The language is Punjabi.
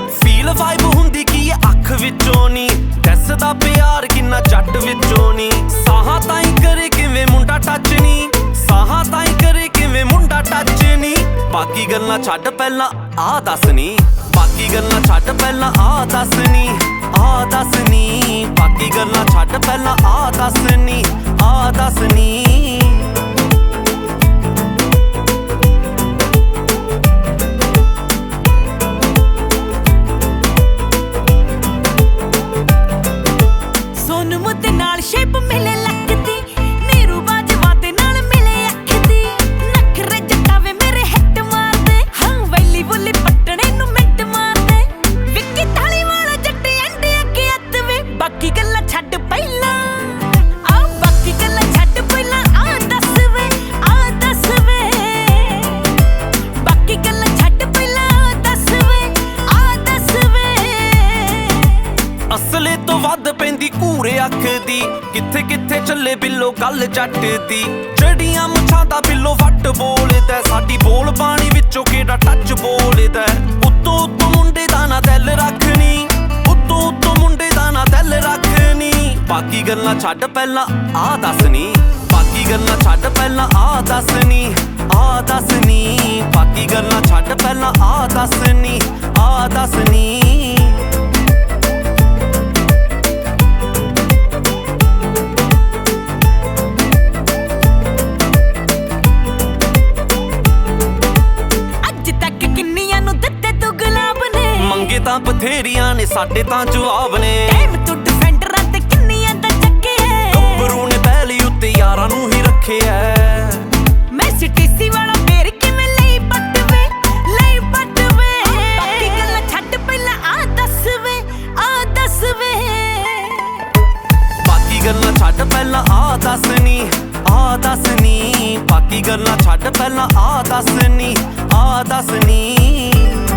ਫੀਲ ਵਾਈਬ ਹੁੰਦੀ ਕੀ ਅੱਖ ਵਿੱਚੋਂ ਨੀ, ਦੱਸਦਾ ਪਿਆਰ ਕਿੰਨਾ ਜੱਟ ਵਿੱਚੋਂ ਨੀ। ਸਾਹਾਂ ਤਾਈਂ ਕਰੇ ਕਿਵੇਂ ਮੁੰਡਾ ਟੱਚ ਨੀ, ਸਾਹਾਂ ਤਾਈਂ ਕਰੇ ਕਿਵੇਂ ਮੁੰਡਾ ਟੱਚ ਨੀ। ਬਾਕੀ ਗੱਲਾਂ ਛੱਡ ਪਹਿਲਾਂ ਆਹ ਦੱਸ ਨੀ, ਬਾਕੀ ਗੱਲਾਂ ਛੱਡ ਪਹਿਲਾਂ ਆਹ ਦੱਸ ਨੀ, ਆਹ ਦੱਸ ਨੀ। ਬਾਕੀ ਗੱਲਾਂ ਛੱਡ ਪਹਿਲਾਂ ਆਹ ਦੱਸ ਨੀ, ਆਹ ਦੱਸ ਨੀ। ਸ਼ੇਪ ਮਿਲੇ ਲੱਕ ਦੀ, ਨੀਰੂ ਬਾਜਵਾ ਦੇ ਨਾਲ ਮਿਲੇ ਅੱਖ ਦੀ। ਨਖਰੇ ਜੱਟਾਂ ਵੇ ਮੇਰੇ ਹਿੱਟ ਮਾਰਦੇ, ਹਾਂ ਵੈਲੀ ਬੁੱਲੀ ਪੱਟਣੇ ਨੂੰ ਮਿੰਟ ਮਾਰਦੇ। ਵਿੱਕੀ ਥਾਲੀ ਵਾਲਾ ਜੱਟ ਐਂਡੇ ਅੱਗੇ ਹੱਥ ਵੇ। ਬਾਕੀ ਗੱਲਾਂ ਛੱਡ ਪਹਿਲਾਂ ਆਹ, ਬਾਕੀ ਗੱਲਾਂ ਛੱਡ ਪਹਿਲਾਂ ਆਹ ਦੱਸ ਵੇ, ਆਹ ਦੱਸ ਵੇ। ਬਾਕੀ ਗੱਲਾਂ ਛੱਡ ਪਹਿਲਾਂ ਆਹ ਦੱਸ ਵੇ, ਆਹ ਦੱਸ ਵੇ। ਅਸਲੇ ਤੋਂ ਵੱਧ ਪੈਂਦੀ ਘੂਰੇ ਅੱਖ ਦੀ, ਕਿੱਥੇ ਕਿੱਥੇ ਚੱਲੇ ਬਿੱਲੋ ਗੱਲ ਜੱਟ ਦੀ। ਜੜੀਆਂ ਮੁੱਛਾਂ ਦਾ ਬਿੱਲੋ ਵੱਟ ਬੋਲਦਾ, ਸਾਡੀ ਬੋਲ ਬਾਣੀ ਵਿੱਚੋਂ ਕਿਹੜਾ ਟੱਚ ਬੋਲਦਾ। ਉੱਤੋਂ ਉੱਤੋਂ ਮੁੰਡੇ ਦਾ ਨਾ ਦਿਲ ਰੱਖਣੀ, ਉੱਤੋਂ ਉੱਤੋਂ ਮੁੰਡੇ ਦਾ ਨਾ ਦਿਲ ਰੱਖਣੀ। ਬਾਕੀ ਗੱਲਾਂ ਛੱਡ ਪਹਿਲਾਂ ਆਹ ਦੱਸ ਨੀ, ਬਾਕੀ ਗੱਲਾਂ ਛੱਡ ਪਹਿਲਾਂ ਆਹ ਦੱਸ ਨੀ, ਆਹ ਦੱਸ ਨੀ। ਬਾਕੀ ਗੱਲਾਂ ਛੱਡ ਪਹਿਲਾਂ ਆਹ ਦੱਸ ਨੀ, ਆਹ ਦੱਸ ਨੀ। ਮੰਗੇ ਤਾਂ ਬਥੇਰੀਆਂ ਨੇ, ਸਾਡੇ ਤਾਂ ਜਵਾਬ ਨੇ। ਟਾਈਮ ਤੂੰ ਡਿਫੈਂਡਰਾਂ ਤੇ ਕਿੰਨੀਆਂ ਦਾ ਚੱਕਿਆ, ਗੱਭਰੂ ਨੇ ਪਹਿਲੀ ਉੱਤੇ ਯਾਰਾਂ ਨੂੰ ਹੀ ਰੱਖਿਆ। ਮੈਂ ਸਿਟੀਸੀ ਵਾਲਾ ਫੇਰ ਕਿਵੇਂ ਲਈ ਪੱਟ ਵੇ, ਲਈ ਪੱਟ ਵੇ। ਬਾਕੀ ਗੱਲਾਂ ਛੱਡ ਪਹਿਲਾਂ ਆਹ ਦੱਸ ਵੇ, ਆਹ ਦੱਸ ਵੇ। ਬਾਕੀ ਗੱਲਾਂ ਛੱਡ ਪਹਿਲਾਂ ਆਹ ਦੱਸ ਨੀ, ਆਹ ਦੱਸ ਨੀ। ਬਾਕੀ ਗੱਲਾਂ ਛੱਡ ਪਹਿਲਾਂ ਆਹ ਦੱਸ ਨੀ, ਆਹ ਦੱਸ ਨੀ।